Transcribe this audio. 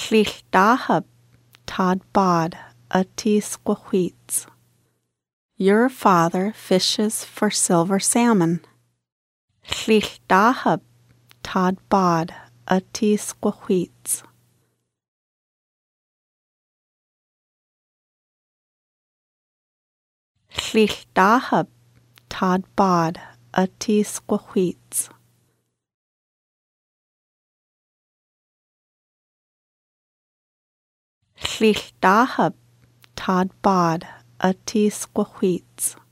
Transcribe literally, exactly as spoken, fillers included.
Llydahab tad bod a ti squahweets. Your father fishes for silver salmon. Llydahab tad bod a ti squahweets. Llydahab tad bod a ti squahweets. Llydahab tad bod a ti squahweets.